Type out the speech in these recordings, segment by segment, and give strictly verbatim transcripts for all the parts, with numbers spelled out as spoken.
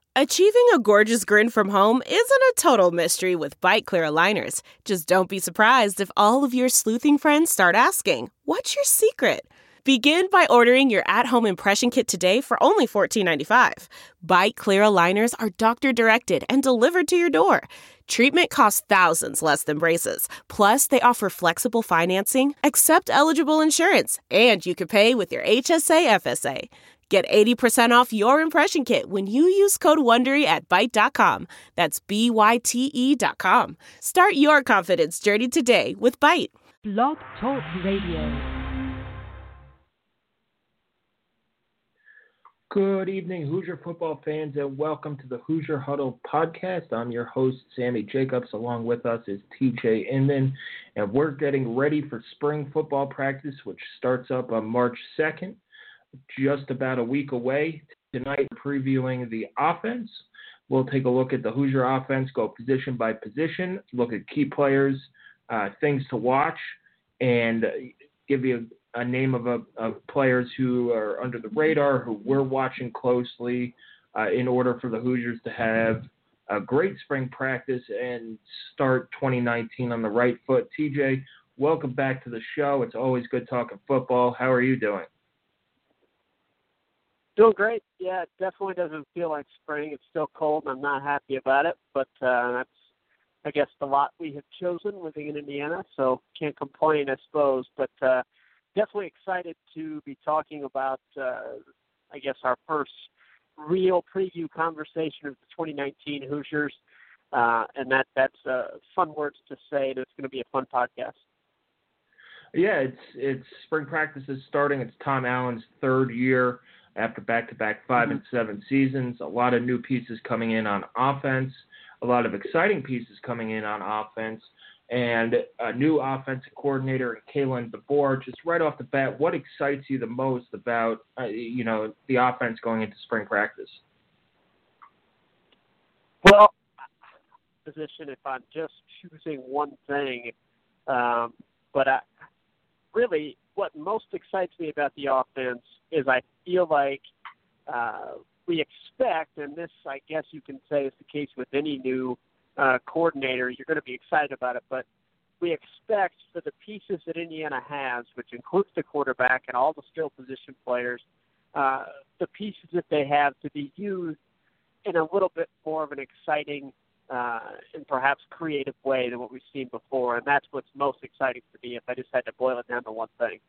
Achieving a gorgeous grin from home isn't a total mystery with Byte Clear aligners. Just don't be surprised if all of your sleuthing friends start asking, "What's your secret?" Begin by ordering your at-home impression kit today for only fourteen ninety-five. Byte Clear aligners are doctor-directed and delivered to your door. Treatment costs thousands less than braces. Plus, they offer flexible financing, accept eligible insurance, and you can pay with your H S A F S A. Get eighty percent off your impression kit when you use code WONDERY at Byte dot com. That's B Y T E dot com. Start your confidence journey today with Byte. Blog Talk Radio. Good evening, Hoosier football fans, and welcome to the Hoosier Huddle podcast. I'm your host, Sammy Jacobs. Along with us is T J Inman, and we're getting ready for spring football practice, which starts up on March second. Just about a week away. Tonight, previewing the offense. We'll take a look at the Hoosier offense, go position by position, look at key players, uh, things to watch, and give you a, a name of, a, of players who are under the radar, who we're watching closely uh, in order for the Hoosiers to have a great spring practice and start twenty nineteen on the right foot. T J, welcome back to the show. It's always good talking football. How are you doing? Doing great. Yeah, it definitely doesn't feel like spring. It's still cold, and I'm not happy about it. But uh, that's, I guess, the lot we have chosen living in Indiana, so can't complain, I suppose. But uh, definitely excited to be talking about, uh, I guess, our first real preview conversation of the twenty nineteen Hoosiers. Uh, and that that's uh, fun words to say, and it's going to be a fun podcast. Yeah, it's it's spring practice is starting. It's Tom Allen's third year after back-to-back five mm-hmm. and seven seasons. A lot of new pieces coming in on offense, a lot of exciting pieces coming in on offense, and a new offensive coordinator, Kalen DeBoer. Just right off the bat, what excites you the most about uh, you know the offense going into spring practice? Well, position if I'm just choosing one thing, um, but I really what most excites me about the offense is I feel like uh, we expect, and this I guess you can say is the case with any new uh, coordinator, you're going to be excited about it, but we expect for the pieces that Indiana has, which includes the quarterback and all the skill position players, uh, the pieces that they have to be used in a little bit more of an exciting uh, and perhaps creative way than what we've seen before, and that's what's most exciting to me if I just had to boil it down to one thing.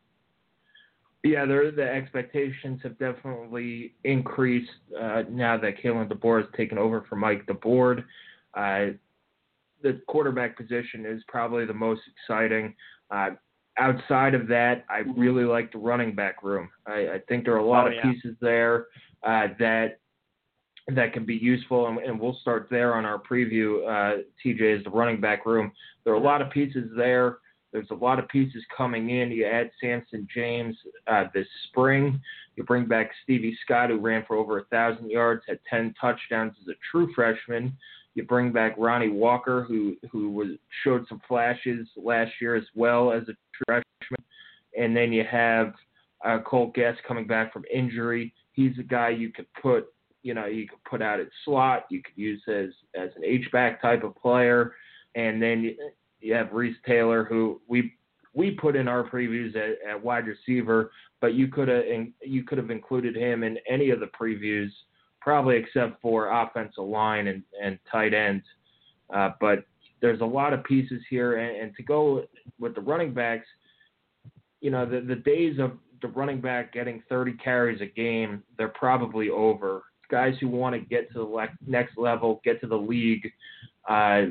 Yeah, the expectations have definitely increased uh, now that Kalen DeBoer has taken over for Mike DeBoer. Uh, the quarterback position is probably the most exciting. Uh, outside of that, I really like the running back room. I, I think there are a lot oh, of yeah. pieces there uh, that that can be useful, and, and we'll start there on our preview, uh, T J, is the running back room. There are a lot of pieces there. There's a lot of pieces coming in. You add Samson James uh, this spring. You bring back Stevie Scott, who ran for over one thousand yards, had ten touchdowns as a true freshman. You bring back Ronnie Walker, who who was showed some flashes last year as well as a true freshman. And then you have uh, Cole Guest coming back from injury. He's a guy you could put, you know, you could put out at slot. You could use as as an H-back type of player. And then you, you have Reese Taylor, who we we put in our previews at, at wide receiver, but you could have you could have included him in any of the previews, probably except for offensive line and, and tight ends. Uh, but there's a lot of pieces here, and, and to go with the running backs, you know, the, the days of the running back getting thirty carries a game, they're probably over. Guys who want to get to the le- next level, get to the league, uh,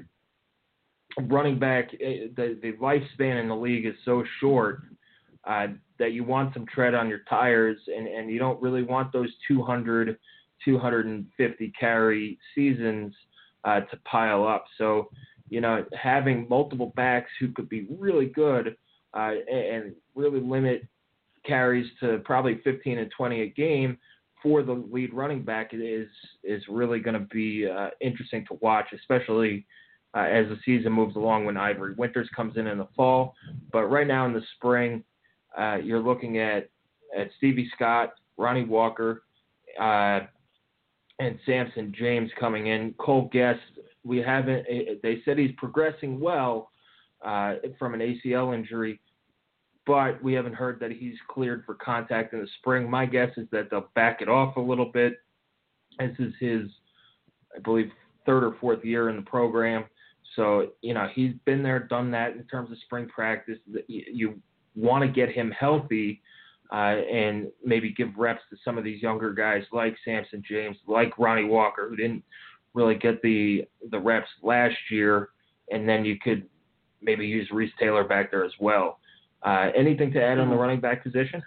running back, the, the lifespan in the league is so short uh, that you want some tread on your tires, and, and you don't really want those two hundred, two hundred fifty carry seasons uh, to pile up. So, you know, having multiple backs who could be really good uh, and really limit carries to probably fifteen and twenty a game for the lead running back is is really going to be uh, interesting to watch, especially uh, as the season moves along when Ivory Winters comes in in the fall. But right now in the spring, uh, you're looking at, at Stevie Scott, Ronnie Walker, uh, and Samson James coming in. Cole Guest, we haven't. They said he's progressing well uh, from an A C L injury, but we haven't heard that he's cleared for contact in the spring. My guess is that they'll back it off a little bit. This is his, I believe, third or fourth year in the program. So, you know, he's been there, done that in terms of spring practice. You want to get him healthy uh, and maybe give reps to some of these younger guys like Samson James, like Ronnie Walker, who didn't really get the the reps last year. And then you could maybe use Reese Taylor back there as well. Uh, anything to add on the running back position?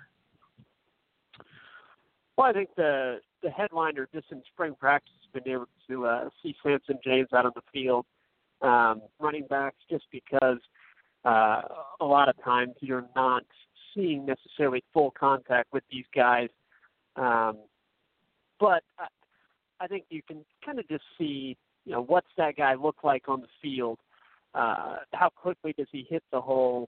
Well, I think the the headliner just in spring practice has been able to uh, see Samson James out on the field. Um, running backs, just because uh, a lot of times you're not seeing necessarily full contact with these guys. Um, but I, I think you can kind of just see, you know, what's that guy look like on the field? Uh, how quickly does he hit the hole?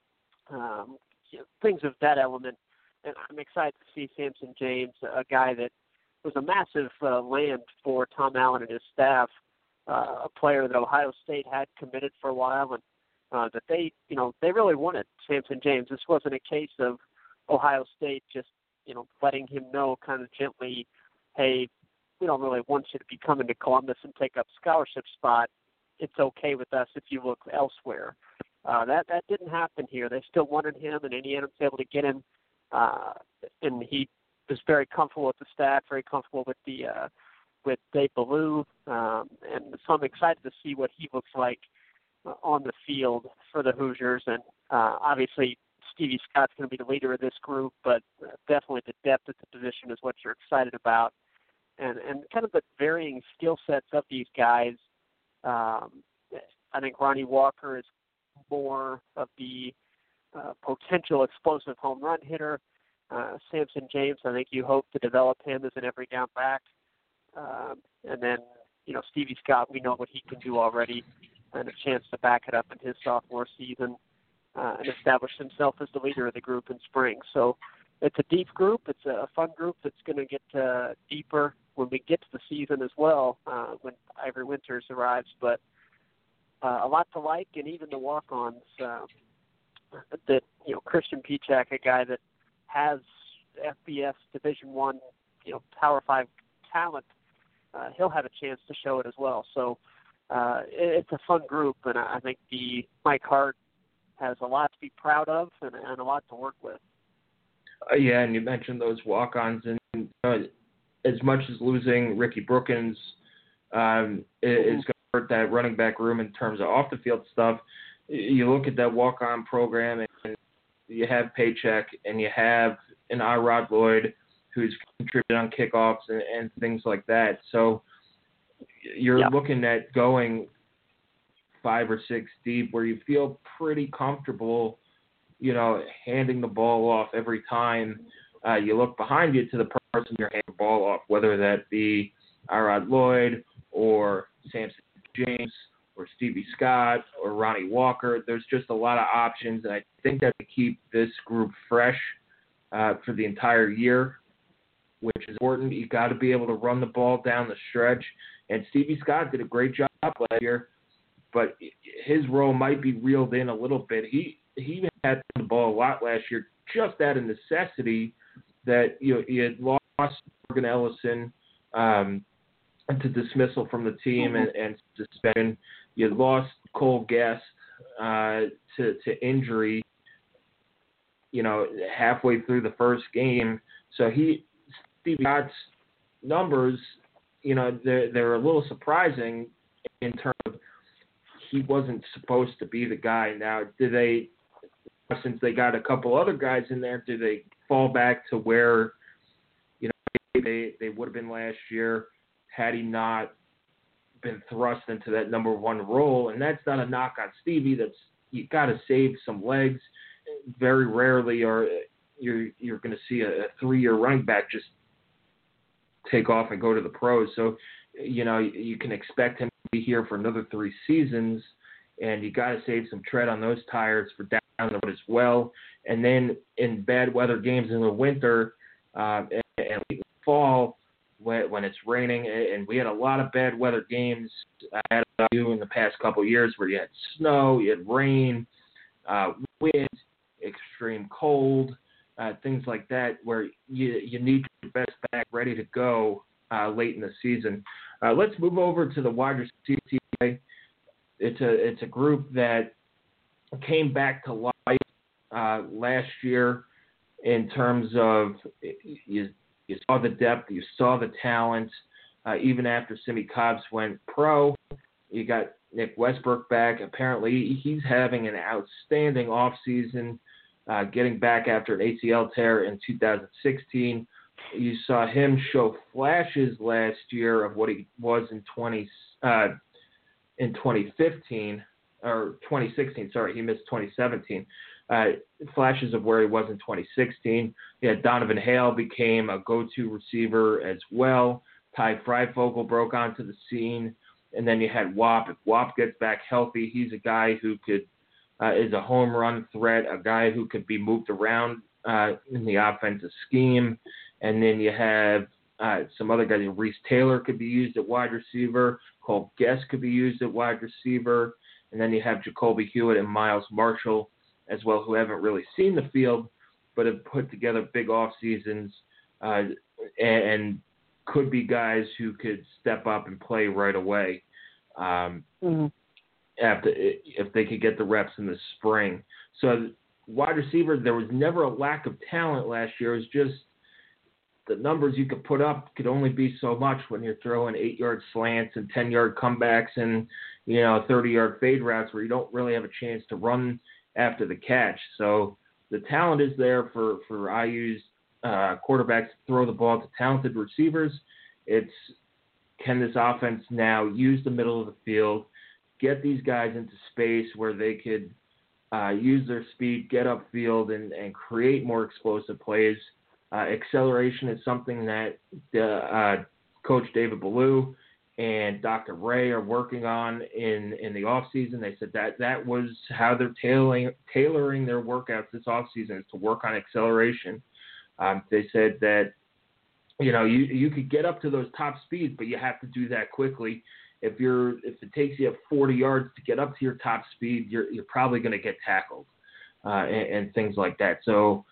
Um, you know, things of that element. And I'm excited to see Samson James, a guy that was a massive uh, land for Tom Allen and his staff. Uh, a player that Ohio State had committed for a while, and uh, that they, you know, they really wanted Samson James. This wasn't a case of Ohio State just, you know, letting him know kind of gently, hey, we don't really want you to be coming to Columbus and take up scholarship spot. It's okay with us if you look elsewhere. Uh, that that didn't happen here. They still wanted him, and Indiana was able to get him, uh, and he was very comfortable with the staff, very comfortable with the uh, with Dave Ballou, um, and so I'm excited to see what he looks like uh, on the field for the Hoosiers. And uh, obviously, Stevie Scott's going to be the leader of this group, but uh, definitely the depth at the position is what you're excited about, and and kind of the varying skill sets of these guys. Um, I think Ronnie Walker is more of the uh, potential explosive home run hitter. Uh, Samson James, I think you hope to develop him as an every down back. Um, and then, you know, Stevie Scott, we know what he can do already, and a chance to back it up in his sophomore season uh, and establish himself as the leader of the group in spring. So it's a deep group. It's a fun group that's going to get uh, deeper when we get to the season as well, uh, when Ivory Winters arrives. But uh, a lot to like, and even the walk-ons uh, that, you know, Christian Pichak, a guy that has F B S Division One, you know, Power Five talent, uh, he'll have a chance to show it as well. So uh, it, it's a fun group, and I think the Mike Hart has a lot to be proud of and, and a lot to work with. Uh, yeah, and you mentioned those walk-ons, and uh, as much as losing Ricky Brookins um, mm-hmm. is going to hurt that running back room in terms of off-the-field stuff, you look at that walk-on program, and you have Paycheck, and you have an Irod Lloyd who's contributed on kickoffs and, and things like that. So you're yeah. looking at going five or six deep where you feel pretty comfortable, you know, handing the ball off every time uh, you look behind you to the person you're handing the ball off, whether that be Irod Lloyd or Samson James or Stevie Scott or Ronnie Walker. There's just a lot of options, and I think that to keep this group fresh uh, for the entire year, which is important. You got to be able to run the ball down the stretch. And Stevie Scott did a great job last year, but his role might be reeled in a little bit. He he had the ball a lot last year, just out of necessity that you know, he had lost Morgan Ellison um, to dismissal from the team and, and suspension. You had lost Cole Guest uh, to to injury, you know, halfway through the first game. So he. Stevie Scott's numbers, you know, they're, they're a little surprising in terms of he wasn't supposed to be the guy. Now, do they, since they got a couple other guys in there, do they fall back to where, you know, they, they would have been last year had he not been thrust into that number one role? And that's not a knock on Stevie. That's, you got to save some legs. Very rarely are you're, you're going to see a, a three-year running back just take off and go to the pros. So, you know, you can expect him to be here for another three seasons, and you got to save some tread on those tires for down the road as well. And then in bad weather games in the winter uh, and, and late fall, when, when it's raining, and we had a lot of bad weather games at I U in the past couple of years where you had snow, you had rain, uh, wind, extreme cold, uh, things like that, where you you need your best back ready to go uh, late in the season. Uh, let's move over to the wide receiver. It's a it's a group that came back to life uh, last year in terms of you, you saw the depth, you saw the talent. Uh, even after Simmie Cobbs went pro, you got Nick Westbrook back. Apparently, he's having an outstanding offseason, uh, getting back after an A C L tear in two thousand sixteen. You saw him show flashes last year of what he was in twenty uh, in twenty fifteen or twenty sixteen. Sorry, he missed twenty seventeen. Uh, flashes of where he was in twenty sixteen. Yeah, Donovan Hale became a go-to receiver as well. Ty Freifogel broke onto the scene, and then you had W A P. If W A P gets back healthy, he's a guy who could uh, is a home run threat, a guy who could be moved around uh, in the offensive scheme. And then you have uh, some other guys. Reese Taylor could be used at wide receiver. Cole Guest could be used at wide receiver. And then you have Jacoby Hewitt and Miles Marshall as well, who haven't really seen the field, but have put together big off seasons uh, and, and could be guys who could step up and play right away um, mm-hmm. after if they could get the reps in the spring. So wide receiver, there was never a lack of talent last year. It was just the numbers you could put up could only be so much when you're throwing eight-yard slants and ten-yard comebacks and, you know, thirty-yard fade routes where you don't really have a chance to run after the catch. So the talent is there for, for I U's uh, quarterbacks to throw the ball to talented receivers. It's can this offense now use the middle of the field, get these guys into space where they could uh, use their speed, get upfield, and, and create more explosive plays. Uh, acceleration is something that uh, uh, Coach David Ballou and Doctor Ray are working on in, in the offseason. They said that that was how they're tailoring, tailoring their workouts this offseason is to work on acceleration. Um, they said that, you know, you, you could get up to those top speeds, but you have to do that quickly. If you're if it takes you forty yards to get up to your top speed, you're you're probably going to get tackled uh, and, and things like that. So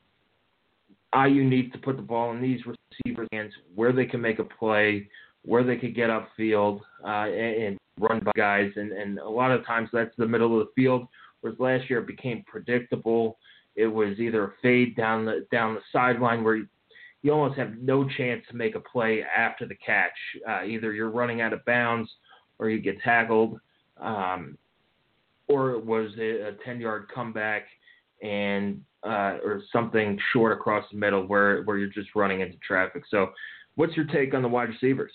I U needs to put the ball in these receivers' hands where they can make a play, where they could get upfield uh, and, and run by guys. And, and a lot of times that's the middle of the field, whereas last year it became predictable. It was either a fade down the down the sideline where you, you almost have no chance to make a play after the catch. Uh, either you're running out of bounds or you get tackled, um, or it was a ten-yard comeback and uh, or something short across the middle where, where you're just running into traffic. So what's your take on the wide receivers?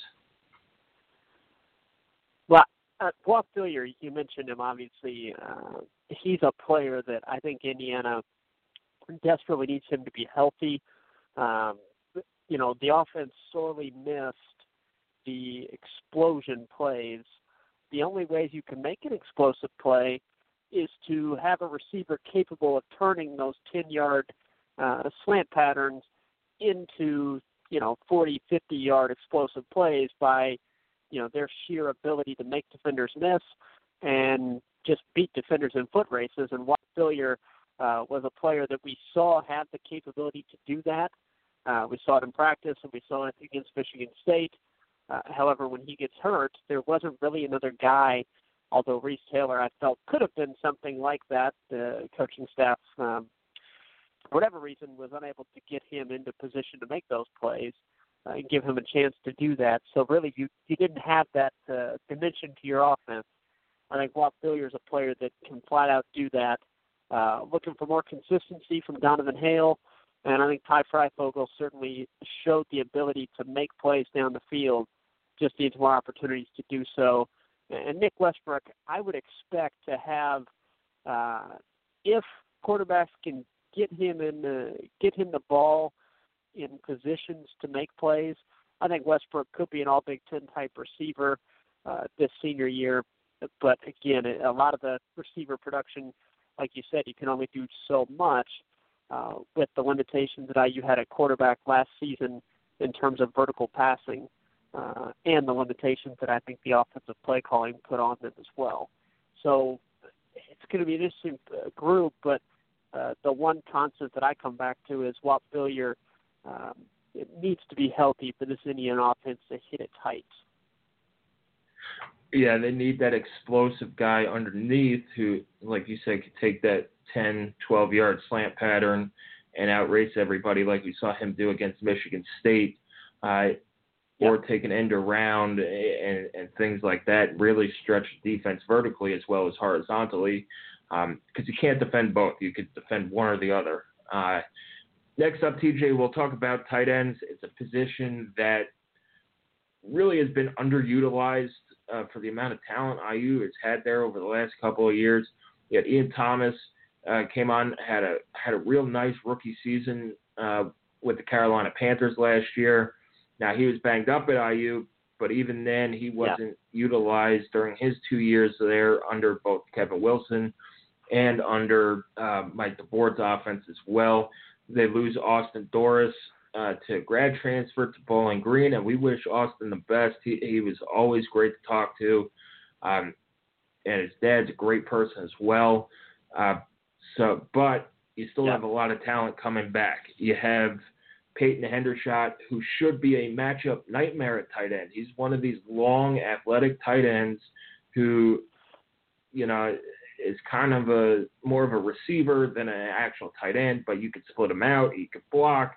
Well, uh, Walt Phillier, you mentioned him, obviously. Uh, he's a player that I think Indiana desperately needs him to be healthy. Um, you know, the offense sorely missed the explosion plays. The only ways you can make an explosive play is to have a receiver capable of turning those ten-yard uh, slant patterns into, you know, forty, fifty-yard explosive plays by, you know, their sheer ability to make defenders miss and just beat defenders in foot races. And Walt Phillier uh, was a player that we saw had the capability to do that. Uh, we saw it in practice, and we saw it against Michigan State. Uh, however, when he gets hurt, there wasn't really another guy, although Reese Taylor, I felt, could have been something like that. The coaching staff, um, for whatever reason, was unable to get him into position to make those plays uh, and give him a chance to do that. So really, you, you didn't have that uh, dimension to your offense. I think Walt Phillier is a player that can flat out do that. Uh, looking for more consistency from Donovan Hale, and I think Ty Freifogel certainly showed the ability to make plays down the field, just needs more opportunities to do so. And Nick Westbrook, I would expect to have, uh, if quarterbacks can get him in the, get him the ball in positions to make plays, I think Westbrook could be an All Big Ten type receiver uh, this senior year. But again, a lot of the receiver production, like you said, you can only do so much uh, with the limitations that I U had at quarterback last season in terms of vertical passing uh, and the limitations that I think the offensive play calling put on them as well. So it's going to be an interesting uh, group, but uh, the one constant that I come back to is Whop Philyor. Um, it needs to be healthy for this Indian offense to hit its heights. Yeah, they need that explosive guy underneath who, like you said, could take that ten, twelve-yard slant pattern and outrace everybody like we saw him do against Michigan State, uh, or yep. take an end around and, and things like that, really stretch the defense vertically as well as horizontally, because um, you can't defend both. You could defend one or the other. Uh, next up, T J, we'll talk about tight ends. It's a position that really has been underutilized uh, for the amount of talent I U has had there over the last couple of years. You had Ian Thomas uh, came on, had a had a real nice rookie season uh, with the Carolina Panthers last year. Now, he was banged up at I U, but even then he wasn't yeah. utilized during his two years there under both Kevin Wilson and under uh, Mike DeBord's offense as well. They lose Austin Doris uh, to grad transfer to Bowling Green, and we wish Austin the best. He, he was always great to talk to, um, and his dad's a great person as well. Uh, so, but you still yeah. have a lot of talent coming back. You have Peyton Hendershot, who should be a matchup nightmare at tight end. He's one of these long, athletic tight ends who, you know, is kind of a more of a receiver than an actual tight end, but you could split him out. He could block.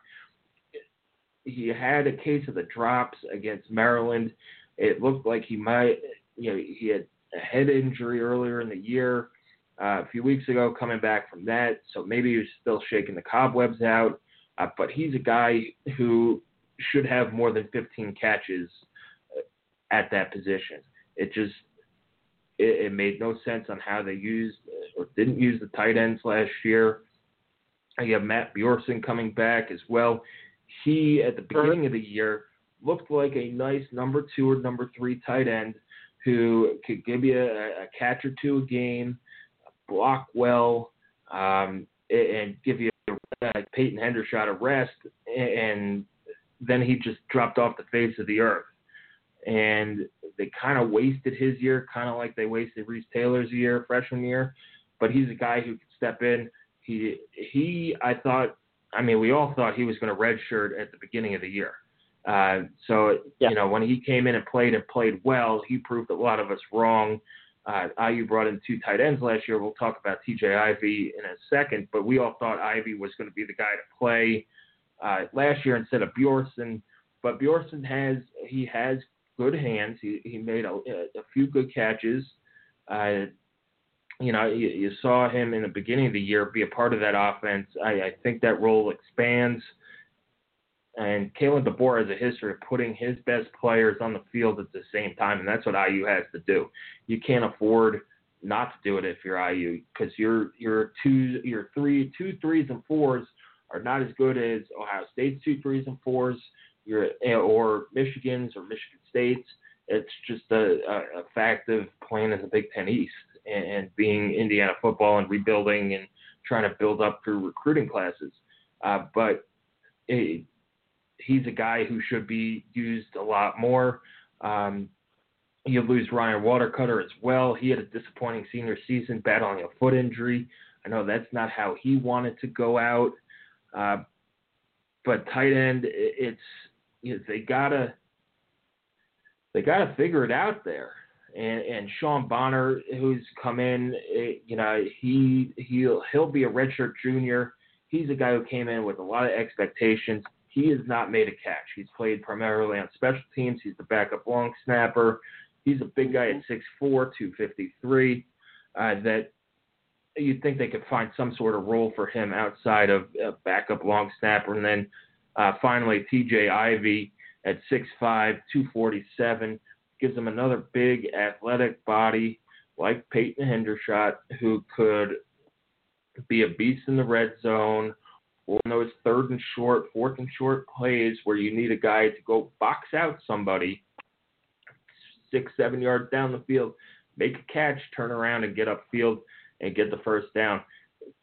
He had a case of the drops against Maryland. It looked like he might, you know, he had a head injury earlier in the year, uh, a few weeks ago, coming back from that. So maybe he was still shaking the cobwebs out. Uh, but he's a guy who should have more than fifteen catches at that position. It just it, it made no sense on how they used or didn't use the tight ends last year. You have Matt Bjorson coming back as well. He, at the beginning of the year, looked like a nice number two or number three tight end who could give you a, a catch or two a game, block well, um, and give you Uh, Peyton Hendershot a rest, and then he just dropped off the face of the earth. And they kind of wasted his year, kind of like they wasted Reese Taylor's year, freshman year. But he's a guy who could step in. He, he, I thought, I mean, we all thought he was going to redshirt at the beginning of the year. Uh, so, yeah. you know, when he came in and played and played well, he proved a lot of us wrong. Uh, I U brought in two tight ends last year. We'll talk about T J Ivey in a second, but we all thought Ivey was going to be the guy to play uh, last year instead of Bjorson. But Bjorson has he has good hands. He he made a, a few good catches. Uh, you know, you, you saw him in the beginning of the year be a part of that offense. I, I think that role expands. And Kalen DeBoer has a history of putting his best players on the field at the same time, and that's what I U has to do. You can't afford not to do it if you're I U, because your your two your three two threes and fours are not as good as Ohio State's two threes and fours, your or Michigan's or Michigan State's. It's just a, a, a fact of playing in the Big Ten East and, and being Indiana football and rebuilding and trying to build up through recruiting classes. Uh, but it, he's a guy who should be used a lot more. Um, you lose Ryan Watercutter as well. He had a disappointing senior season battling a foot injury. I know that's not how he wanted to go out. Uh, but tight end, it's you know, they gotta they gotta figure it out there. And, and Sean Bonner, who's come in, you know, he he'll he'll be a redshirt junior. He's a guy who came in with a lot of expectations. He has not made a catch. He's played primarily on special teams. He's the backup long snapper. He's a big guy at six four, two fifty-three, uh, that you'd think they could find some sort of role for him outside of a backup long snapper. And then uh, finally, T J Ivey at six five, two forty-seven, gives him another big athletic body like Peyton Hendershot, who could be a beast in the red zone, or in those third and short, fourth and short plays where you need a guy to go box out somebody six, seven yards down the field, make a catch, turn around and get upfield and get the first down.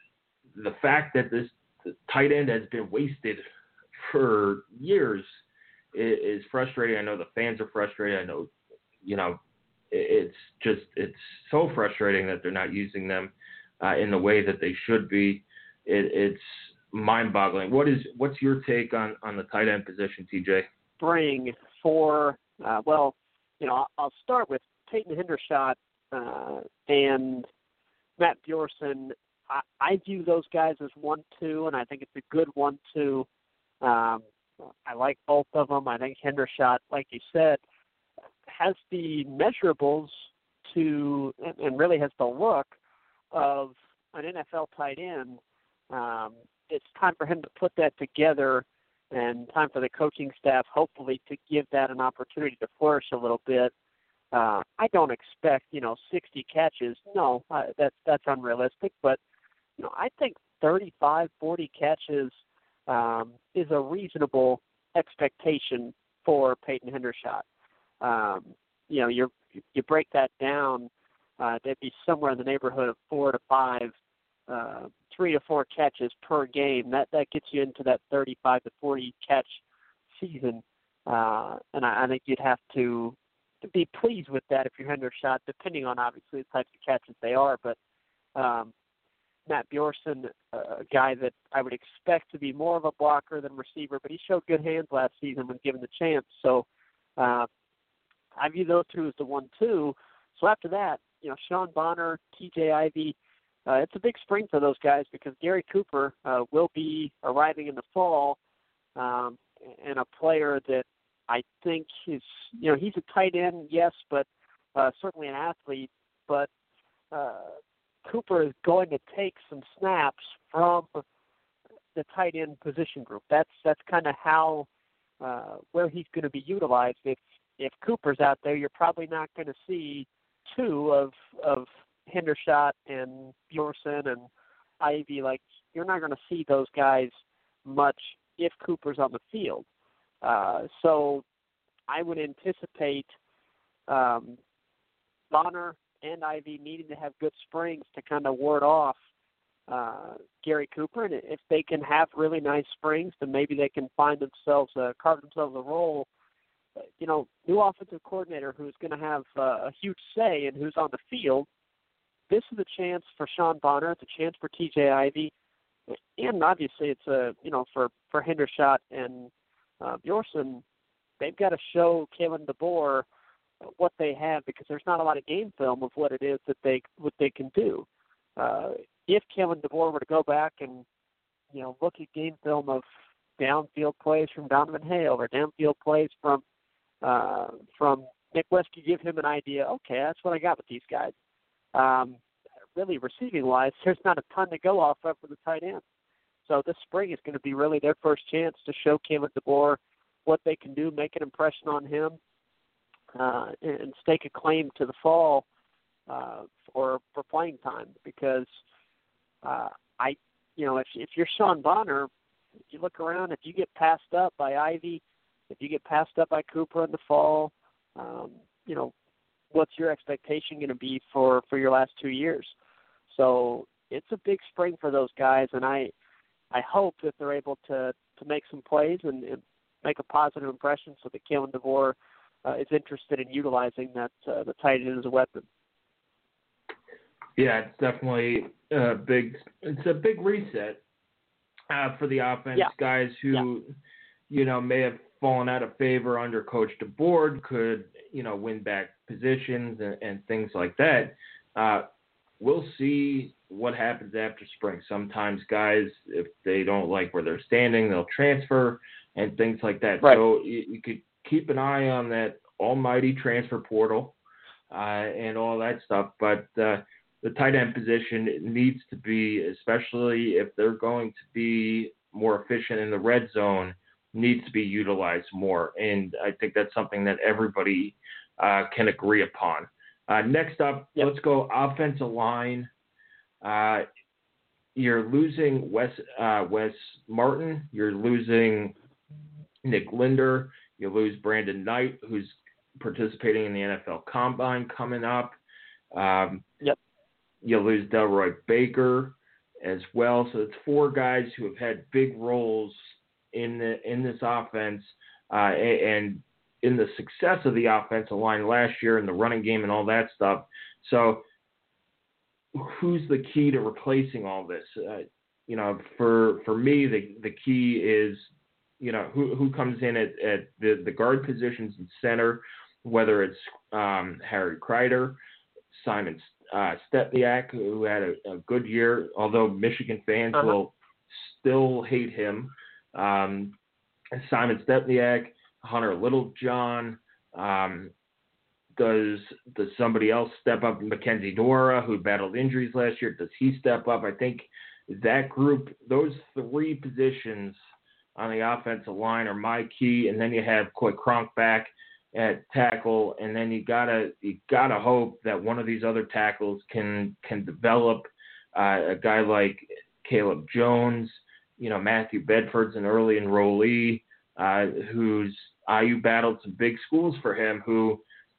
The fact that this tight end has been wasted for years is, is frustrating. I know the fans are frustrated. I know, you know, it's just it's so frustrating that they're not using them uh, in the way that they should be. It, it's mind-boggling. What is what's your take on, on the tight end position, T J? Spring for uh, well, you know, I'll start with Peyton Hendershot uh, and Matt Bjorson. I, I view those guys as one two, and I think it's a good one two. Um, I like both of them. I think Hendershot, like you said, has the measurables to, and, and really has the look of an N F L tight end. Um, it's time for him to put that together, and time for the coaching staff, hopefully, to give that an opportunity to flourish a little bit. Uh, I don't expect, you know, sixty catches. No, uh, that's that's unrealistic. But, you know, I think thirty-five, forty catches um, is a reasonable expectation for Peyton Hendershot. Um, you know, you you break that down, uh, that'd be somewhere in the neighborhood of four to five, uh, three to four catches per game. That that gets you into that thirty-five to forty catch season, uh, and I, I think you'd have to, to be pleased with that if you're Hendershot, depending on obviously the types of catches they are. But um, Matt Bjorson, a guy that I would expect to be more of a blocker than receiver, but he showed good hands last season when given the chance. So. Uh, I view those two as the one two. So after that, you know, Sean Bonner, T J Ivy, uh, it's a big spring for those guys because Gary Cooper uh, will be arriving in the fall, um, and a player that I think is, you know, he's a tight end, yes, but uh, certainly an athlete. But uh, Cooper is going to take some snaps from the tight end position group. That's that's kind of how uh, where he's going to be utilized. If If Cooper's out there, you're probably not going to see two of of Hendershot and Bjorson and Ivy. Like, you're not going to see those guys much if Cooper's on the field. Uh, so I would anticipate um, Bonner and Ivy needing to have good springs to kind of ward off uh, Gary Cooper. And if they can have really nice springs, then maybe they can find themselves, uh, carve themselves a role. You know, new offensive coordinator who's going to have uh, a huge say in who's on the field. This is a chance for Sean Bonner. It's a chance for T J Ivy, and obviously it's a you know for for Hendershot and uh, Bjorson. They've got to show Kalen DeBoer what they have because there's not a lot of game film of what it is that they what they can do. Uh, if Kalen DeBoer were to go back and you know look at game film of downfield plays from Donovan Hale or downfield plays from Uh, from Nick Westby, give him an idea, okay, that's what I got with these guys. Um, really, receiving-wise, there's not a ton to go off of for the tight end. So this spring is going to be really their first chance to show Kalen DeBoer what they can do, make an impression on him, uh, and stake a claim to the fall uh, for for playing time. Because uh, I, you know, if if you're Sean Bonner, if you look around, if you get passed up by Ivy, if you get passed up by Cooper in the fall, um, you know, what's your expectation going to be for, for your last two years? So it's a big spring for those guys, and I I hope that they're able to, to make some plays and, and make a positive impression so that Kalen DeBoer uh, is interested in utilizing that uh, the tight end as a weapon. Yeah, it's definitely a big it's a big reset uh, for the offense. Yeah. Guys who, yeah. you know, may have fallen out of favor under Coach DeBoer could, you know, win back positions and, and things like that. Uh, we'll see what happens after spring. Sometimes guys, if they don't like where they're standing, they'll transfer and things like that. Right. So you, you could keep an eye on that almighty transfer portal uh, and all that stuff. But uh, the tight end position needs to be, especially if they're going to be more efficient in the red zone, needs to be utilized more. And I think that's something that everybody uh, can agree upon. Uh, next up, yep. let's go offensive line. Uh, you're losing Wes, uh, Wes Martin. You're losing Nick Linder. You lose Brandon Knight, who's participating in the N F L Combine coming up. Um, yep. You lose Delroy Baker as well. So it's four guys who have had big roles in the in this offense uh, and in the success of the offensive line last year and the running game and all that stuff. So who's the key to replacing all this? Uh, you know, for for me, the the key is, you know, who who comes in at, at the, the guard positions and center, whether it's um, Harry Kreider, Simon uh, Stepniak, who had a, a good year, although Michigan fans uh-huh. will still hate him. Um, Simon Stepniak, Hunter Littlejohn. Um, Does does somebody else step up? Mackenzie Dora, who battled injuries last year, does he step up? I think that group, those three positions on the offensive line are my key. And then you have Coy Cronk back at tackle, and then you gotta you gotta hope that one of these other tackles can can develop. Uh, a guy like Caleb Jones, you know, Matthew Bedford's an early enrollee, uh, who's I U battled some big schools for him, who.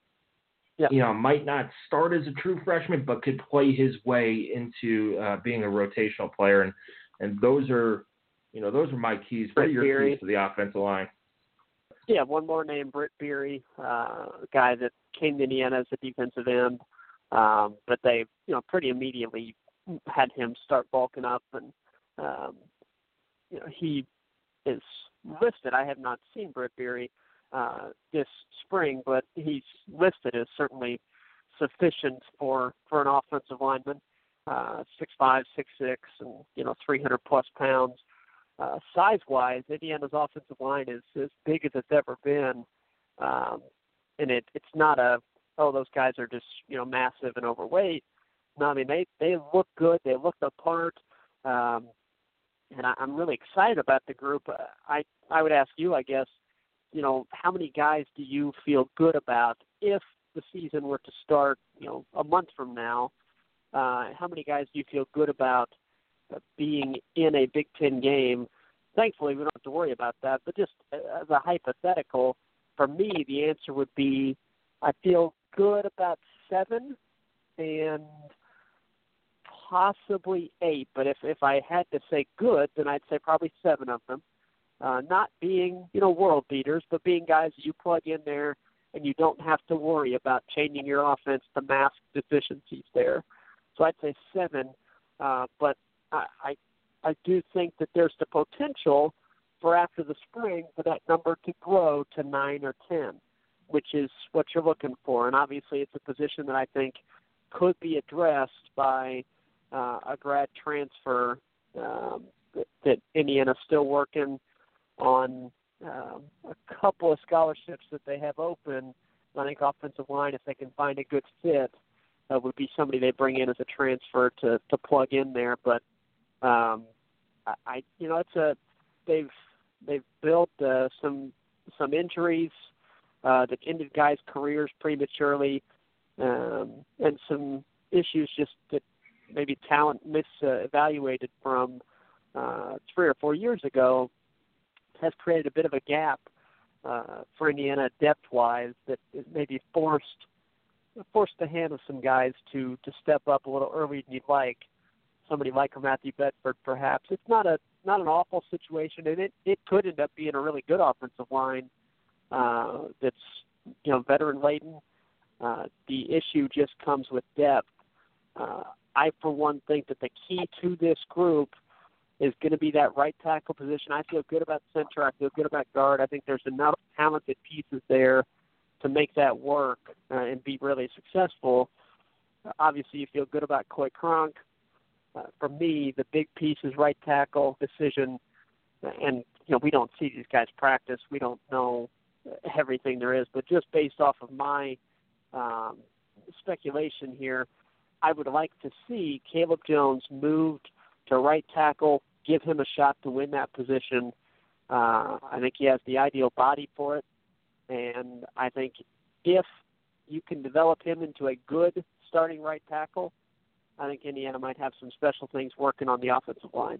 Yeah. You know, might not start as a true freshman, but could play his way into uh, being a rotational player, and and those are, you know, those are my keys. What are your Beery. keys to the offensive line? Yeah, one more name, Britt Beery, uh, a guy that came to Indiana as a defensive end, um, but they, you know, pretty immediately had him start bulking up, and um, you know, he is listed. I have not seen Britt Beery Uh, this spring, but he's listed as certainly sufficient for, for an offensive lineman, uh, six five, six six, and, you know, three hundred plus pounds. Uh, size-wise, Indiana's offensive line is as big as it's ever been, um, and it, it's not a, oh, those guys are just, you know, massive and overweight. No, I mean, they, they look good. They look the part, um, and I, I'm really excited about the group. Uh, I, I would ask you, I guess, you know, how many guys do you feel good about if the season were to start, you know, a month from now? Uh, how many guys do you feel good about uh, being in a Big Ten game? Thankfully, we don't have to worry about that. But just as a hypothetical, for me, the answer would be I feel good about seven and possibly eight. But if, if I had to say good, then I'd say probably seven of them. Uh, not being, you know, world beaters, but being guys you plug in there and you don't have to worry about changing your offense to mask deficiencies there. So I'd say seven, uh, but I, I I do think that there's the potential for after the spring for that number to grow to nine or ten, which is what you're looking for. And obviously it's a position that I think could be addressed by uh, a grad transfer um, that, that Indiana's still working on um, a couple of scholarships that they have open. I think offensive line, if they can find a good fit, uh, would be somebody they bring in as a transfer to, to plug in there. But um, I, I, you know, it's a they've they've built uh, some some injuries uh, that ended guys' careers prematurely, um, and some issues just that maybe talent misevaluated from uh, three or four years ago. Has created a bit of a gap uh, for Indiana depth-wise that is maybe forced forced the hand of some guys to, to step up a little earlier than you'd like. Somebody like Matthew Bedford, perhaps. It's not a not an awful situation, and it, it could end up being a really good offensive line uh, that's, you know, veteran-laden. Uh, the issue just comes with depth. Uh, I, for one, think that the key to this group is going to be that right tackle position. I feel good about center. I feel good about guard. I think there's enough talented pieces there to make that work uh, and be really successful. Uh, obviously, you feel good about Coy Cronk. Uh, for me, the big piece is right tackle decision. And, you know, we don't see these guys practice. We don't know everything there is. But just based off of my um, speculation here, I would like to see Caleb Jones moved to right tackle, give him a shot to win that position. Uh, I think he has the ideal body for it, and I think if you can develop him into a good starting right tackle, I think Indiana might have some special things working on the offensive line.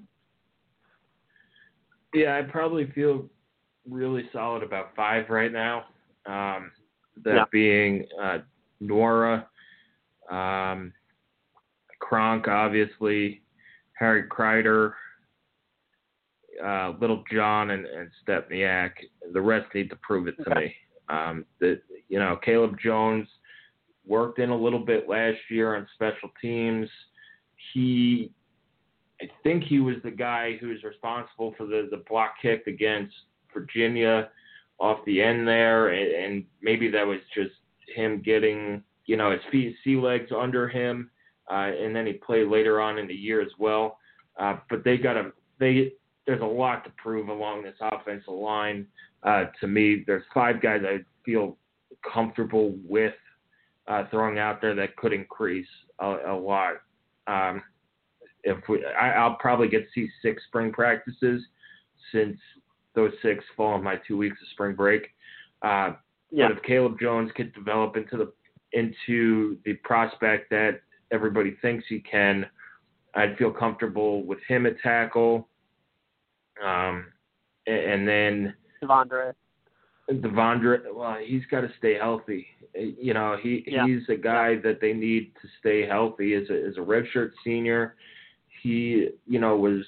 Yeah, I probably feel really solid about five right now. Um, that yeah. being uh, Nora, um, Cronk, obviously, Harry Kreider, uh, Little John and, and Stepniak. The rest need to prove it to Okay. me. Um, that you know, Caleb Jones worked in a little bit last year on special teams. He, I think he was the guy who was responsible for the, the block kick against Virginia off the end there, and, and maybe that was just him getting, you know, his feet, sea legs under him, uh, and then he played later on in the year as well. Uh, but they got a they. There's a lot to prove along this offensive line. Uh, to me, there's five guys I feel comfortable with uh, throwing out there that could increase a, a lot. Um, if we, I, I'll probably get to see six spring practices since those six fall in my two weeks of spring break. Uh, Yeah. But if Caleb Jones could develop into the into the prospect that everybody thinks he can, I'd feel comfortable with him at tackle. Um, and, and then Devondre. Devondre, well, he's got to stay healthy. You know, he Yeah. he's a guy that they need to stay healthy. As a as a redshirt senior, he you know was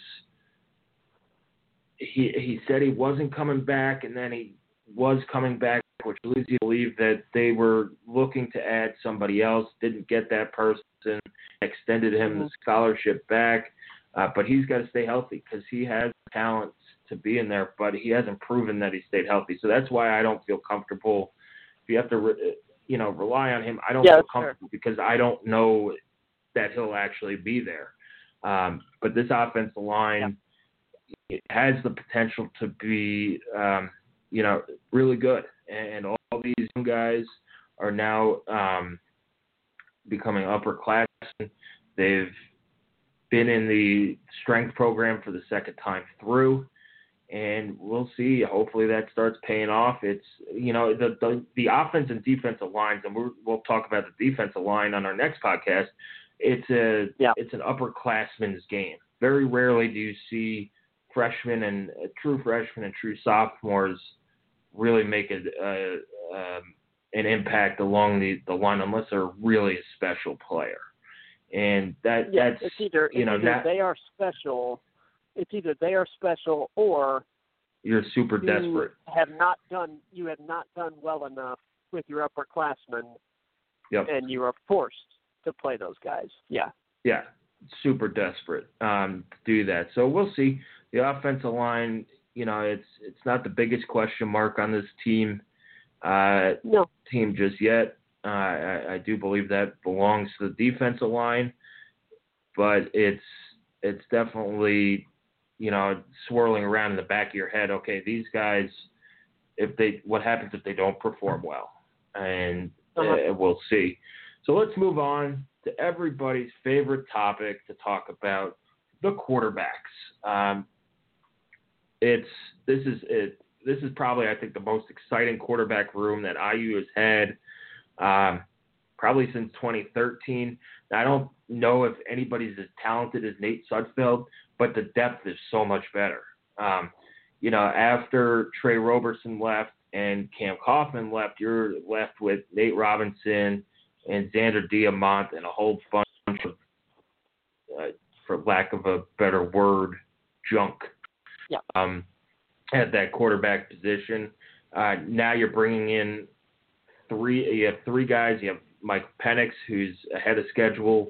he he said he wasn't coming back, and then he was coming back, which leads you to believe that they were looking to add somebody else. Didn't get that person, extended him Mm-hmm. the scholarship back, uh, but he's got to stay healthy because he has talent to be in there, but he hasn't proven that he stayed healthy. So that's why I don't feel comfortable. If you have to, re- you know, rely on him, I don't Yeah, feel that's comfortable because I don't know that he'll actually be there. Um, but this offensive line it has the potential to be, um, you know, really good. And all these young guys are now um, becoming upperclassmen. They've been in the strength program for the second time through. And we'll see. Hopefully that starts paying off. It's, you know, the the, the offense and defensive lines, and we're, we'll talk about the defensive line on our next podcast. It's a Yeah. it's an upperclassman's game. Very rarely do you see freshmen and uh, true freshmen and true sophomores really make a, a um, an impact along the, the line unless they're really a special player. And that Yeah, that's it's either, you it's know either not, they are special. It's either they are special or you're super you desperate. have not done you have not done well enough with your upperclassmen, Yep. and you are forced to play those guys. Yeah. Yeah, super desperate um, to do that. So we'll see. The offensive line, you know, it's it's not the biggest question mark on this team uh, No. team just yet. Uh, I, I do believe that belongs to the defensive line, but it's it's definitely, you know, swirling around in the back of your head. Okay, these guys, if they, what happens if they don't perform well? And Uh-huh. uh, we'll see. So let's move on to everybody's favorite topic to talk about, the quarterbacks. Um, it's this is it. This is probably, I think, the most exciting quarterback room that I U has had um, probably since twenty thirteen. Now, I don't know if anybody's as talented as Nate Sudfeld, but the depth is so much better. Um, you know, after Trey Roberson left and Cam Kaufman left, you're left with Nate Robinson and Xander Diamont and a whole bunch of, uh, for lack of a better word, junk Yeah. um, at that quarterback position. Uh, now you're bringing in three. You have three guys. You have Mike Penix, who's ahead of schedule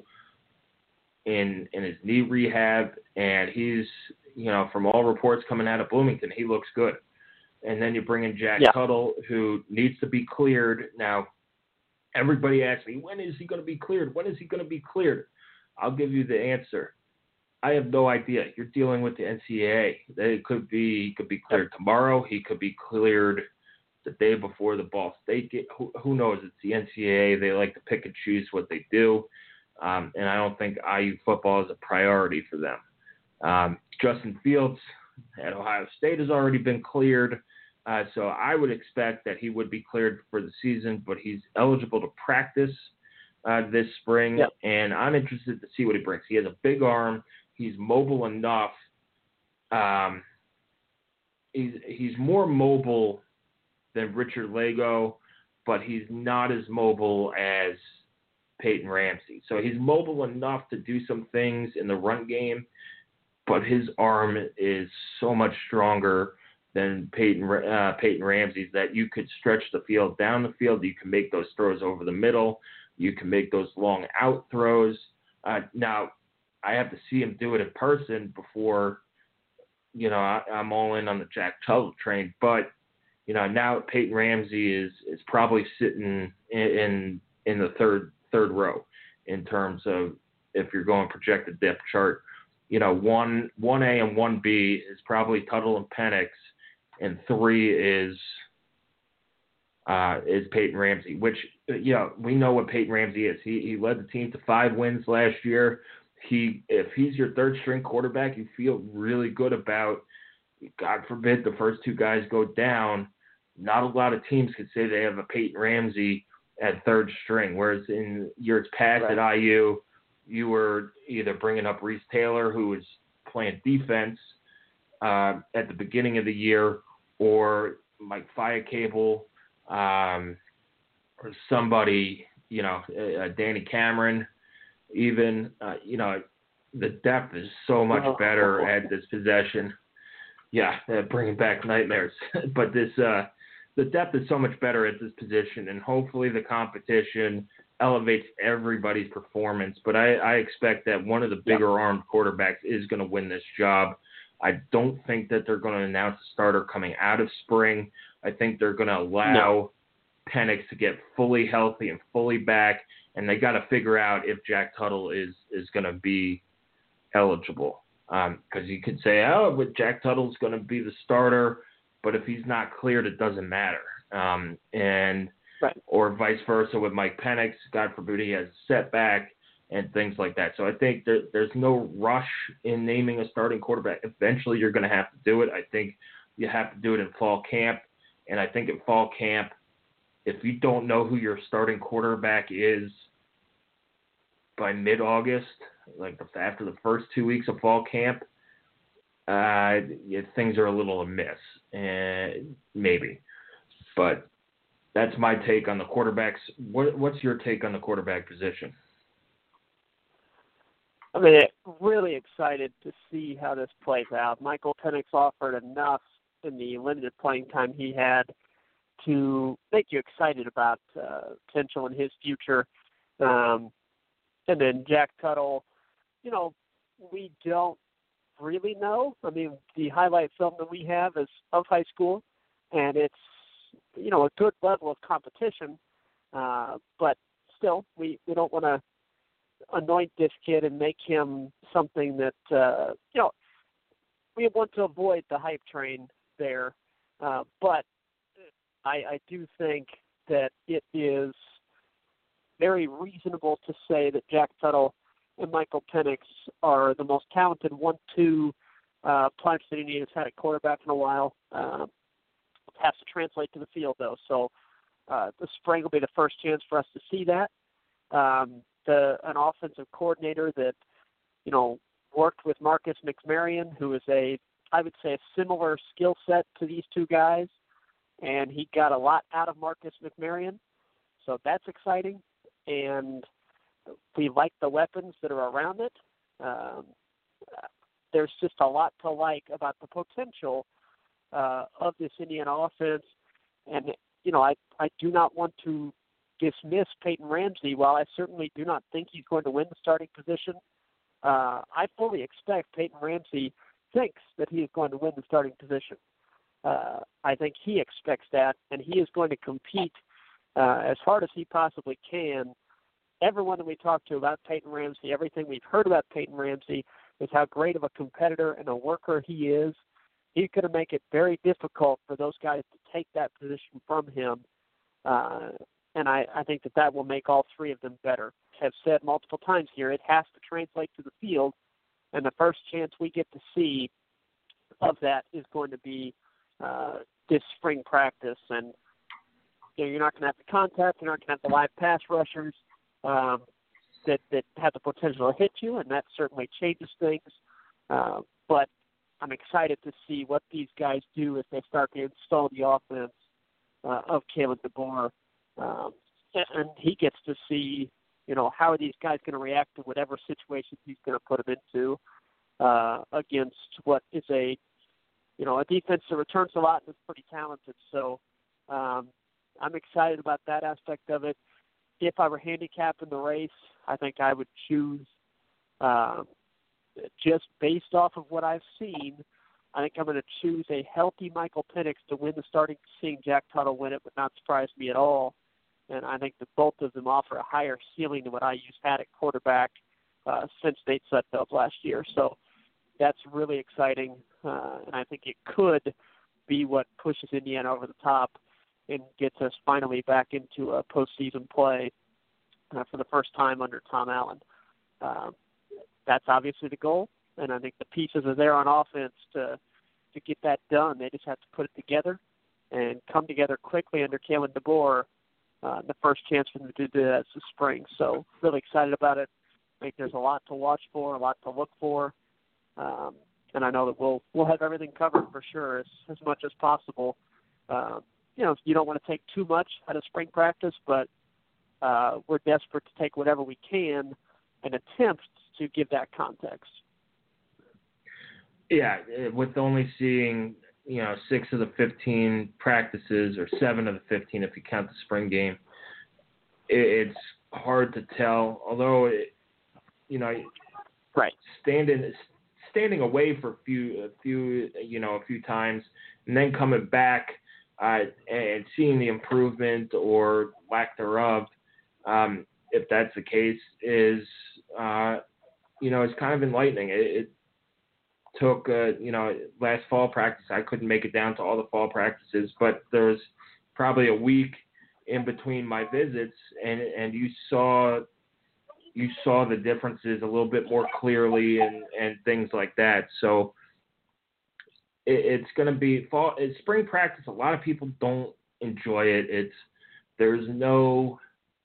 in in his knee rehab, and he's, you know, from all reports coming out of Bloomington, he looks good. And then you bring in Jack Yeah. Tuttle, who needs to be cleared. Now, everybody asks me, when is he going to be cleared? When is he going to be cleared? I'll give you the answer. I have no idea. You're dealing with the N C double A. It could be he could be cleared tomorrow. He could be cleared the day before the Ball State game. Who, who knows? It's the N C double A. They like to pick and choose what they do. Um, and I don't think I U football is a priority for them. Um, Justin Fields at Ohio State has already been cleared. Uh, so I would expect that he would be cleared for the season, but he's eligible to practice uh, this spring. Yep. And I'm interested to see what he brings. He has a big arm. He's mobile enough. Um, he's, he's more mobile than Richard Lago, but he's not as mobile as Peyton Ramsey. So he's mobile enough to do some things in the run game, but his arm is so much stronger than Peyton uh, Peyton Ramsey's that you could stretch the field down the field. You can make those throws over the middle. You can make those long out throws. Uh, now, I have to see him do it in person before, you know, I, I'm all in on the Jack Tuttle train. But, you know, now Peyton Ramsey is is probably sitting in in, in the third third row in terms of if you're going projected depth chart. You know, one one A and one B is probably Tuttle and Penix, and three is uh, is Peyton Ramsey, which, you know, we know what Peyton Ramsey is. He he led the team to five wins last year. He if he's your third string quarterback, you feel really good about. God forbid the first two guys go down. Not a lot of teams could say they have a Peyton Ramsey at third string, whereas in years past right. at I U, you were either bringing up Reese Taylor, who was playing defense uh, at the beginning of the year, or Mike Fiacable, um, or somebody, you know, uh, Danny Cameron, even. Uh, you know, the depth is so much better at this possession. Yeah, uh, bringing back nightmares. But this, uh, the depth is so much better at this position, and hopefully the competition elevates everybody's performance. But I, I expect that one of the bigger yep. armed quarterbacks is going to win this job. I don't think that they're going to announce a starter coming out of spring. I think they're going to allow no. Penix to get fully healthy and fully back, and they got to figure out if Jack Tuttle is, is going to be eligible. Because um, you could say, oh, but Jack Tuttle's going to be the starter, but if he's not cleared, it doesn't matter. Um, and right. Or vice versa with Mike Penix. God forbid he has a setback and things like that. So I think there, there's no rush in naming a starting quarterback. Eventually you're going to have to do it. I think you have to do it in fall camp. And I think in fall camp, if you don't know who your starting quarterback is by mid-August, like after the first two weeks of fall camp, uh, yeah, things are a little amiss, and maybe. But that's my take on the quarterbacks. What, what's your take on the quarterback position? I mean, really excited to see how this plays out. Michael Penix offered enough in the limited playing time he had to make you excited about uh, potential in his future. Um, and then Jack Tuttle, you know, we don't really know. I mean, the highlight film that we have is of high school, and it's, you know, a good level of competition. Uh, but still, we, we don't want to anoint this kid and make him something that, uh, you know, we want to avoid the hype train there. Uh, but I, I do think that it is very reasonable to say that Jack Tuttle and Michael Penix are the most talented one two uh, Pine City Indians had at quarterback in a while. Uh, has to translate to the field, though. So uh, the spring will be the first chance for us to see that. Um, the an offensive coordinator that, you know, worked with Marcus McMaryion, who is a, I would say, a similar skill set to these two guys, and he got a lot out of Marcus McMaryion. So that's exciting. And we like the weapons that are around it. Um, there's just a lot to like about the potential uh, of this Indiana offense. And, you know, I, I do not want to dismiss Peyton Ramsey. While I certainly do not think he's going to win the starting position, uh, I fully expect Peyton Ramsey thinks that he is going to win the starting position. Uh, I think he expects that, and he is going to compete uh, as hard as he possibly can. Everyone that we talk to about Peyton Ramsey, everything we've heard about Peyton Ramsey is how great of a competitor and a worker he is. He's going to make it very difficult for those guys to take that position from him. Uh, and I, I think that that will make all three of them better. I've said multiple times here, it has to translate to the field, and the first chance we get to see of that is going to be uh, this spring practice. And you know, you're not going to have the contact, you're not going to have the live pass rushers um, that, that have the potential to hit you, and that certainly changes things. Uh, but I'm excited to see what these guys do as they start to install the offense uh, of Kalen DeBoer. Um, and he gets to see, you know, how are these guys going to react to whatever situations he's going to put them into. uh, against what is a, you know, a defense that returns a lot and is pretty talented. So um, I'm excited about that aspect of it. If I were handicapping the race, I think I would choose, uh, just based off of what I've seen, I think I'm going to choose a healthy Michael Penix to win the starting. Seeing Jack Tuttle win it would not surprise me at all. And I think that both of them offer a higher ceiling than what I used had at quarterback uh, since Nate Sudfeld last year. So that's really exciting, uh, and I think it could be what pushes Indiana over the top and gets us finally back into a postseason play uh, for the first time under Tom Allen. Uh, that's obviously the goal, and I think the pieces are there on offense to to get that done. They just have to put it together and come together quickly under Kalen DeBoer. Uh, the first chance for them to do that is the spring. So really excited about it. I think there's a lot to watch for, a lot to look for. Um, and I know that we'll we'll have everything covered for sure as, as much as possible. Um, you know, you don't want to take too much out of spring practice, but uh, we're desperate to take whatever we can and attempt to give that context. Yeah, with only seeing, you know, six of the fifteen practices or seven of the fifteen if you count the spring game, it's hard to tell. Although, it, you know, right, standing standing away for a few, a few, you know, a few times, and then coming back uh, and seeing the improvement or lack thereof, um, if that's the case, is uh, you know, it's kind of enlightening. It, it took, uh, you know, last fall practice, I couldn't make it down to all the fall practices, but there was probably a week in between my visits, and and you saw you saw the differences a little bit more clearly and, and things like that. So it, it's going to be fall, it's spring practice. A lot of people don't enjoy it. It's there's no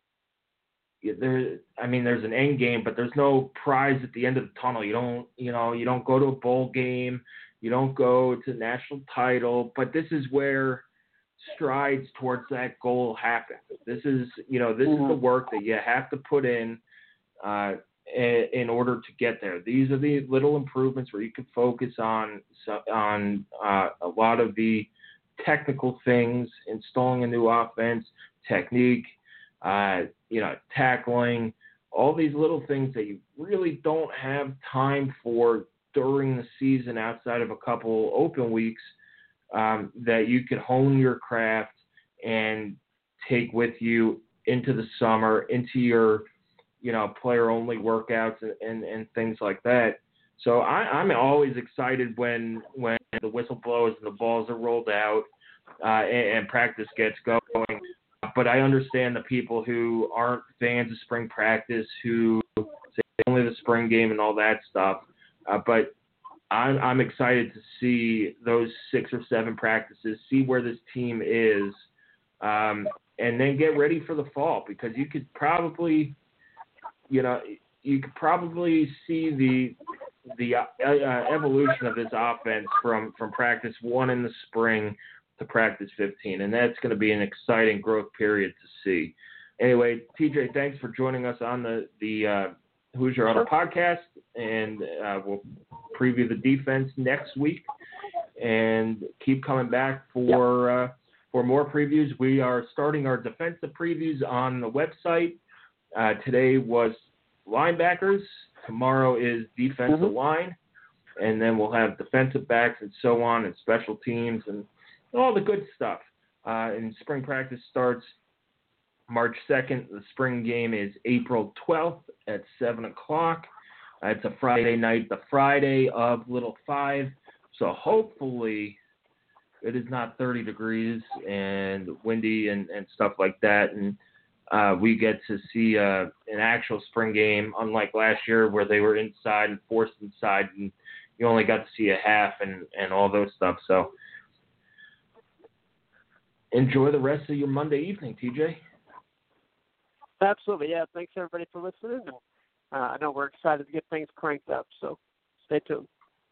there. I mean, there's an end game, but there's no prize at the end of the tunnel. You don't, you know, you don't go to a bowl game. You don't go to the national title. But this is where strides towards that goal happen. This is, you know, this mm-hmm. is the work that you have to put in uh, in order to get there. These are the little improvements where you can focus on on uh, a lot of the technical things, installing a new offense, technique, uh, you know, tackling, all these little things that you really don't have time for during the season outside of a couple open weeks, um, that you could hone your craft and take with you into the summer, into your, you know, player-only workouts and, and, and things like that. So I, I'm always excited when when the whistle blows and the balls are rolled out uh, and, and practice gets going. But I understand the people who aren't fans of spring practice, who say only the spring game and all that stuff. Uh, but I'm, I'm excited to see those six or seven practices, see where this team is, um, and then get ready for the fall, because you could probably, you know, you could probably see the the uh, uh, evolution of this offense from, from practice one in the spring to practice fifteen, and that's going to be an exciting growth period to see. Anyway, T J, thanks for joining us on the the uh, Hoosier Auto podcast, and uh, we'll preview the defense next week, and keep coming back for yep. uh, for more previews. We are starting our defensive previews on the website. Uh, today was linebackers. Tomorrow is defensive mm-hmm. line, and then we'll have defensive backs and so on, and special teams and all the good stuff. Uh, and spring practice starts March second. The spring game is April twelfth at seven o'clock. Uh, it's a Friday night, the Friday of Little Five. So hopefully it is not thirty degrees and windy and, and stuff like that. And uh, we get to see uh, an actual spring game, unlike last year where they were inside and forced inside and you only got to see a half and, and all those stuff. So enjoy the rest of your Monday evening, T J. Absolutely, yeah. Thanks, everybody, for listening. And, uh, I know we're excited to get things cranked up, so stay tuned.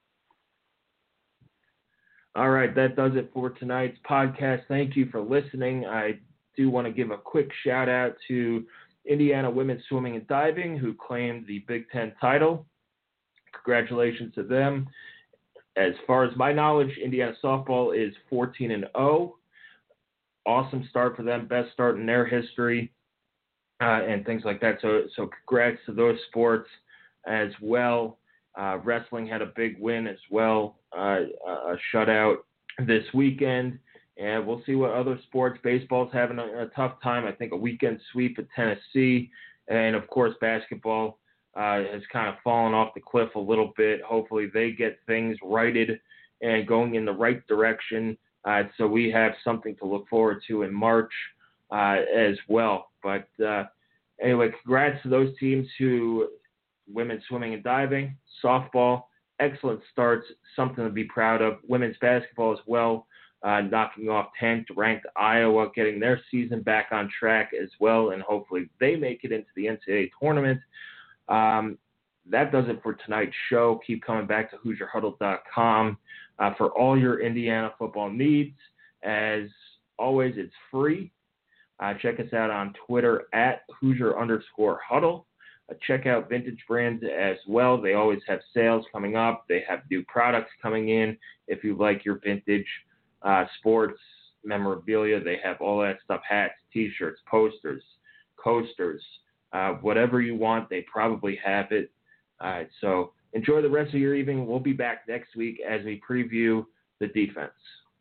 All right, that does it for tonight's podcast. Thank you for listening. I do want to give a quick shout-out to Indiana Women's Swimming and Diving, who claimed the Big Ten title. congratulations to them. As far as my knowledge, Indiana softball is fourteen and oh. Awesome start for them, best start in their history, uh, and things like that. So, so congrats to those sports as well. Uh, wrestling had a big win as well, uh, a shutout this weekend, and we'll see what other sports. Baseball's having a, a tough time. I think a weekend sweep at Tennessee, and of course basketball uh, has kind of fallen off the cliff a little bit. Hopefully they get things righted and going in the right direction. Uh, so we have something to look forward to in March uh, as well. But uh, anyway, congrats to those teams who, women's swimming and diving, softball, excellent starts, something to be proud of. Women's basketball as well, uh, knocking off tenth ranked Iowa, getting their season back on track as well, and hopefully they make it into the N C double A tournament. Um, that does it for tonight's show. Keep coming back to Hoosier Huddle dot com. Uh, for all your Indiana football needs. As always, it's free. Uh, check us out on Twitter at Hoosier underscore Huddle. Uh, check out Vintage Brands as well. They always have sales coming up. They have new products coming in. If you like your vintage uh, sports memorabilia, they have all that stuff, hats, T-shirts, posters, coasters, uh, whatever you want, they probably have it. Uh, so enjoy the rest of your evening. We'll be back next week as we preview the defense.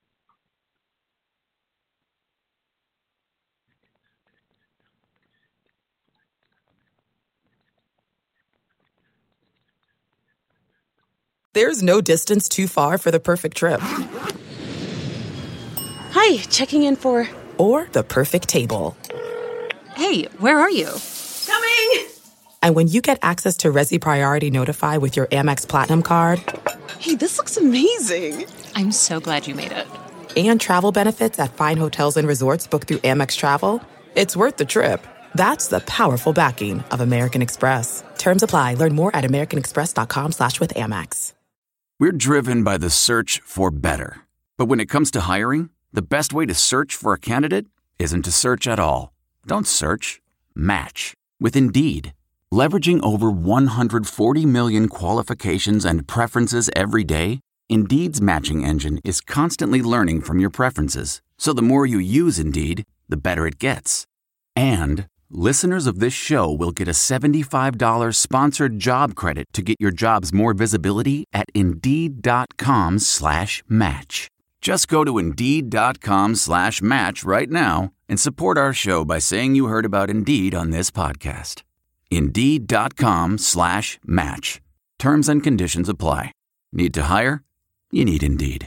There's no distance too far for the perfect trip. Hi, checking in for... Or the perfect table. Hey, where are you? Coming! And when you get access to Resi Priority Notify with your Amex Platinum card... Hey, this looks amazing. I'm so glad you made it. And travel benefits at fine hotels and resorts booked through Amex Travel, it's worth the trip. That's the powerful backing of American Express. Terms apply. Learn more at americanexpress.com slash with Amex. We're driven by the search for better. But when it comes to hiring, the best way to search for a candidate isn't to search at all. Don't search. Match. With Indeed. Leveraging over one hundred forty million qualifications and preferences every day, Indeed's matching engine is constantly learning from your preferences. So the more you use Indeed, the better it gets. And listeners of this show will get a seventy-five dollars sponsored job credit to get your jobs more visibility at Indeed.com slash match. Just go to Indeed.com slash match right now and support our show by saying you heard about Indeed on this podcast. Indeed.com slash match. Terms and conditions apply. Need to hire? You need Indeed.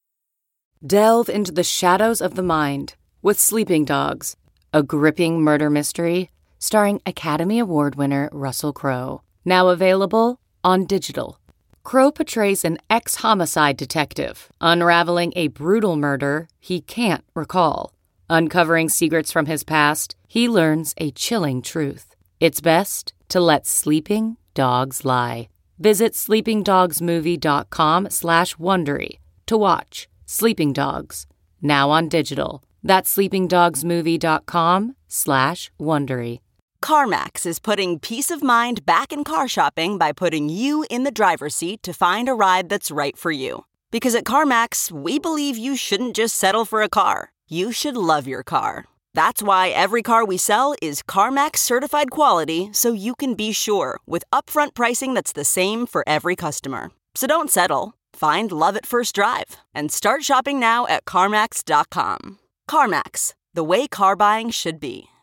Delve into the shadows of the mind with Sleeping Dogs, a gripping murder mystery starring Academy Award winner Russell Crowe. Now available on digital. Crowe portrays an ex-homicide detective unraveling a brutal murder he can't recall. Uncovering secrets from his past, he learns a chilling truth. It's best to let sleeping dogs lie. Visit sleepingdogsmovie.com slash Wondery to watch Sleeping Dogs, now on digital. That's sleepingdogsmovie.com slash Wondery. CarMax is putting peace of mind back in car shopping by putting you in the driver's seat to find a ride that's right for you. Because at CarMax, we believe you shouldn't just settle for a car. You should love your car. That's why every car we sell is CarMax certified quality, so you can be sure with upfront pricing that's the same for every customer. So don't settle. Find love at first drive and start shopping now at CarMax dot com. CarMax, the way car buying should be.